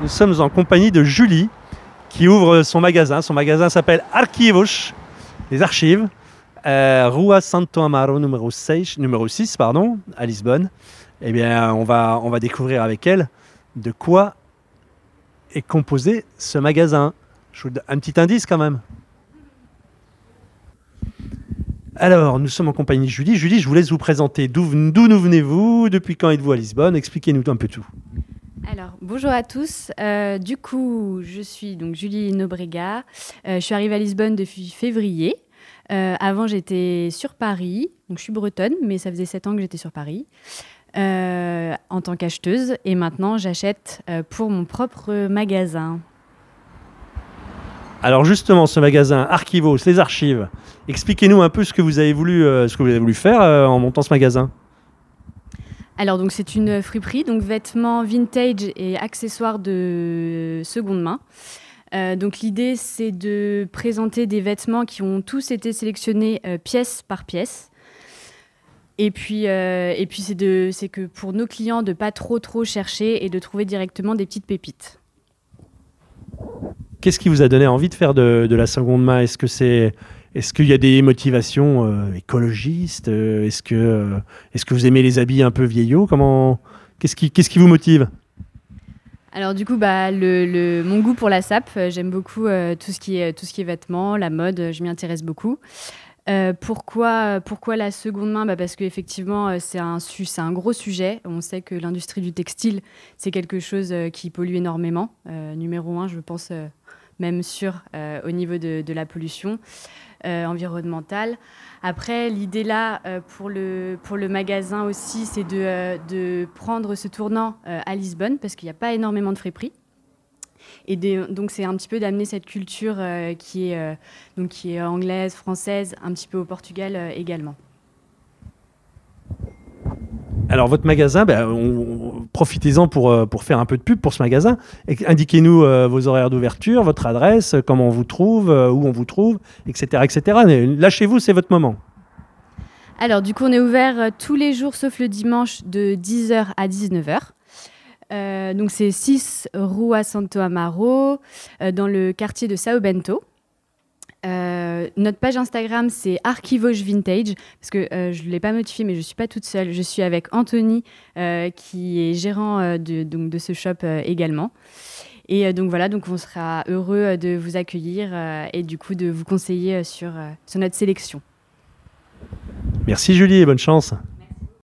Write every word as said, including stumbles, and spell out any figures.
Nous sommes en compagnie de Julie qui ouvre son magasin. Son magasin s'appelle Arquivos, les archives, euh, Rua Santo Amaro numéro six, numéro six pardon, à Lisbonne. Eh bien, on va, on va découvrir avec elle de quoi est composé ce magasin. Je vous donne un petit indice quand même. Alors, nous sommes en compagnie de Julie. Julie, je vous laisse vous présenter. D'où, d'où nous venez-vous? Depuis quand êtes-vous à Lisbonne? Expliquez-nous un peu tout. Alors, bonjour à tous. Euh, du coup, je suis donc Julie Nobrega. Euh, je suis arrivée à Lisbonne depuis février. Euh, avant, j'étais sur Paris. Donc, je suis bretonne, mais ça faisait sept ans que j'étais sur Paris euh, en tant qu'acheteuse. Et maintenant, j'achète euh, pour mon propre magasin. Alors justement, ce magasin Arquivos, les archives, expliquez-nous un peu ce que vous avez voulu, euh, ce que vous avez voulu faire euh, en montant ce magasin. Alors, donc, c'est une friperie, donc vêtements vintage et accessoires de seconde main. Euh, donc, l'idée, c'est de présenter des vêtements qui ont tous été sélectionnés euh, pièce par pièce. Et puis, euh, et puis c'est, de, c'est que pour nos clients, de ne pas trop, trop chercher et de trouver directement des petites pépites. Qu'est-ce qui vous a donné envie de faire de, de la seconde main? Est-ce que c'est, est-ce qu'il y a des motivations euh, écologistes? Est-ce que, euh, est-ce que vous aimez les habits un peu vieillots? Comment, qu'est-ce qui, qu'est-ce qui vous motive? Alors du coup, bah, le, le, mon goût pour la sape, euh, j'aime beaucoup euh, tout ce qui est, tout ce qui est vêtements, la mode, euh, je m'y intéresse beaucoup. Euh, pourquoi, pourquoi la seconde main? Bah parce qu'effectivement, euh, c'est un, su- c'est un gros sujet. On sait que l'industrie du textile, c'est quelque chose euh, qui pollue énormément. Euh, numéro un, je pense, euh, même sûr, euh, au niveau de, de la pollution euh, environnementale. Après, l'idée là, euh, pour, le, pour le magasin aussi, c'est de, euh, de prendre ce tournant euh, à Lisbonne, parce qu'il n'y a pas énormément de friperies. Et des, donc, c'est un petit peu d'amener cette culture euh, qui, est, euh, donc, qui est anglaise, française, un petit peu au Portugal euh, également. Alors, votre magasin, ben, on, on, profitez-en pour, pour faire un peu de pub pour ce magasin. Indiquez-nous euh, vos horaires d'ouverture, votre adresse, comment on vous trouve, euh, où on vous trouve, et cetera, et cetera. Lâchez-vous, c'est votre moment. Alors, du coup, on est ouvert euh, tous les jours, sauf le dimanche, de dix heures à dix-neuf heures. Euh, donc, c'est six Rua Santo Amaro, euh, dans le quartier de São Bento. Euh, notre page Instagram, c'est Arquivos Vintage, parce que euh, je ne l'ai pas notifié, mais je ne suis pas toute seule. Je suis avec Anthony, euh, qui est gérant euh, de, donc, de ce shop euh, également. Et euh, donc voilà, donc on sera heureux de vous accueillir euh, et du coup de vous conseiller sur, euh, sur notre sélection. Merci Julie et bonne chance.